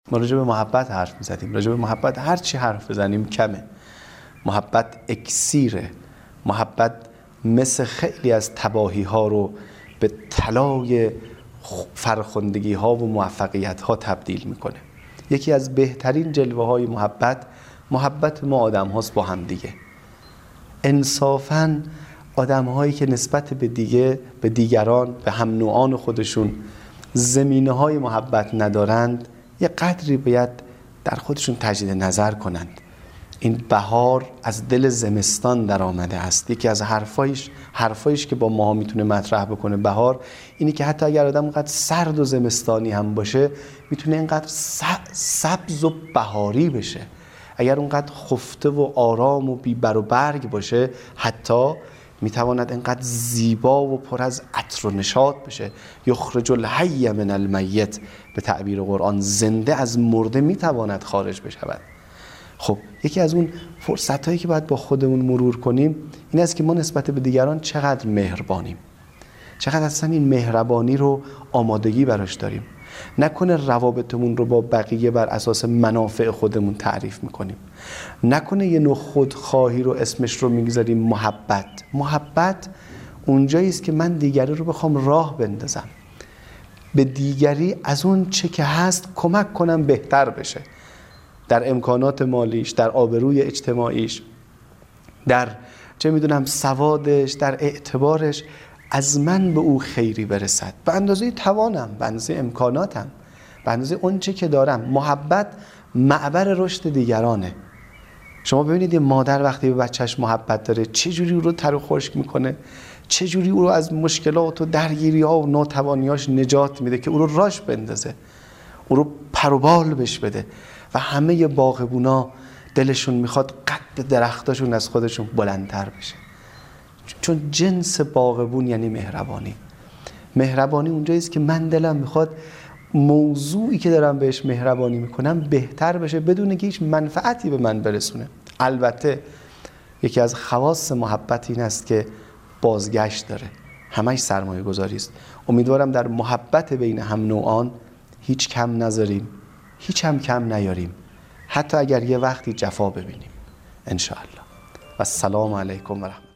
ما راجع به محبت حرف میزدیم. راجع به محبت هر چی حرف بزنیم کمه. محبت اکسیره. محبت مثل خیلی از تباهی ها رو به طلای فرخندگی ها و موفقیت ها تبدیل میکنه. یکی از بهترین جلوه های محبت ما آدم هاست با هم دیگه. انصافاً آدم هایی که نسبت به دیگران، به هم نوعان خودشون زمینه های محبت ندارند، یه قدری باید در خودشون تجدید نظر کنند. این بهار از دل زمستان در آمده است. یکی از حرفایش که با ما میتونه مطرح بکنه بهار اینی که حتی اگر آدم اونقدر سرد و زمستانی هم باشه میتونه اینقدر سبز و بهاری بشه. اگر اونقدر خفته و آرام و بیبر و برگ باشه حتی میتواند اینقدر زیبا و پر از عطر و نشاط بشه. یخرج الحی من المیت، به تعبیر قرآن زنده از مرده میتواند خارج بشود. خب یکی از اون فرصتایی که باید با خودمون مرور کنیم این است که ما نسبت به دیگران چقدر مهربانیم، چقدر اصلا این مهربانی رو آمادگی براش داریم. نکنه روابطمون رو با بقیه بر اساس منافع خودمون تعریف میکنیم. نکنه یه نوع خودخواهی رو اسمش رو میگذاریم محبت اونجایی است که من دیگری رو بخوام راه بندازم، به دیگری از اون چه که هست کمک کنم بهتر بشه، در امکانات مالیش، در آبروی اجتماعیش، در چه میدونم سوادش، در اعتبارش، از من به او خیری برسد به اندازه توانم، به اندازه امکاناتم، به اندازه اون چه که دارم. محبت معبر رشد دیگرانه. شما ببینید یه مادر وقتی به بچهش محبت داره چه جوری او رو تر و خشک میکنه، چه جوری او رو از مشکلات و درگیری ها و ناتوانیاش نجات میده که او رو راش بندازه، او رو پر و بال بش بده. و همه باغبونا دلشون میخواد قد درختاشون از خودشون بلندتر بشه، چون جنس باغبون یعنی مهربانی. مهربانی اونجاییست که من دلم میخواد موضوعی که دارم بهش مهربانی میکنم بهتر بشه بدون که هیچ منفعتی به من برسونه. البته یکی از خواص محبت این است که بازگشت داره، همش سرمایه گذاری است. امیدوارم در محبت بین هم نوعان هیچ کم نذاریم، هیچ هم کم نیاریم، حتی اگر یه وقتی جفا ببینیم ان شاء الله. و السلام علیکم و رحمت الله.